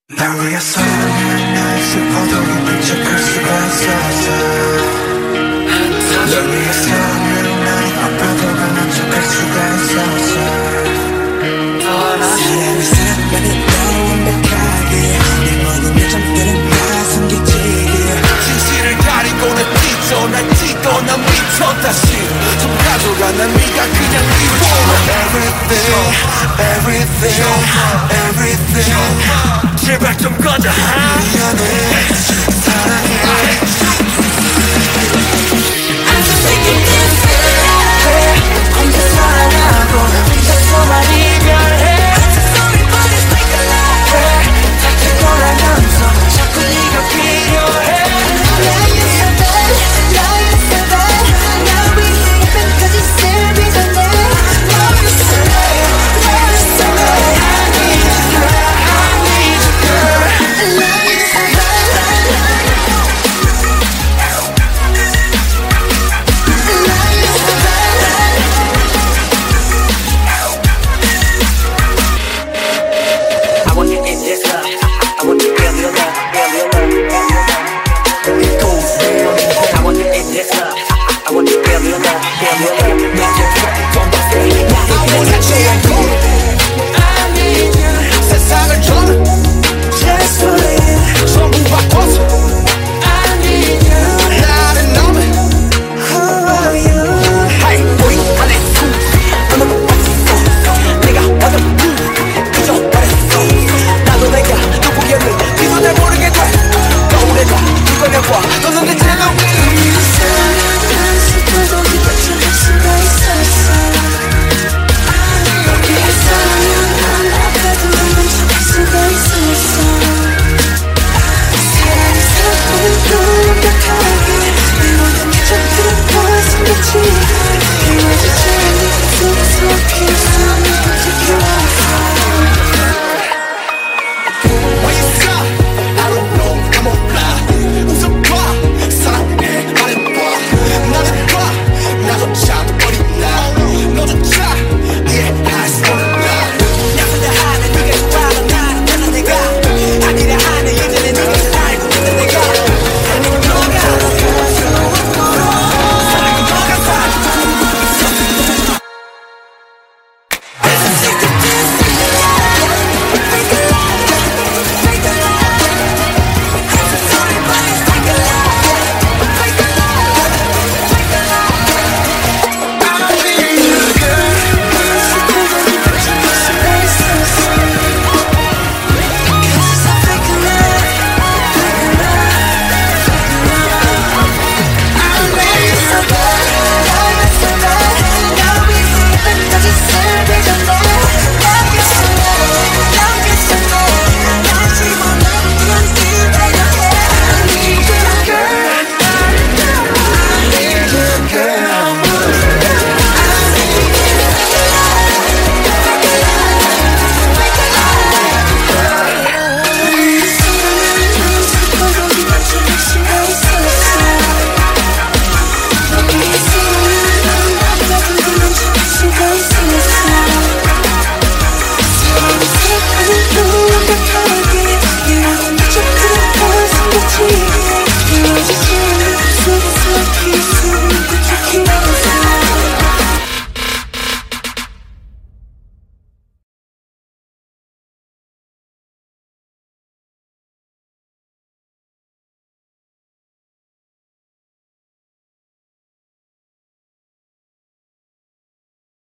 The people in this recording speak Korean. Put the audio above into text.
날 위해서 날 슬퍼도 기필적할 수가 있었어. 널 위해서 날 아파도 만족할 수가 있었어. 사랑이 사랑만이 너무 완벽하게 내 모든 요점들은 다 숨기지게 진실을 가리고는 찢어 날 찢어 난 미쳐 다시 좀 가져가 난 네가 그냥 미워 Everything, everything, everything 제발 좀 꺼져 미안해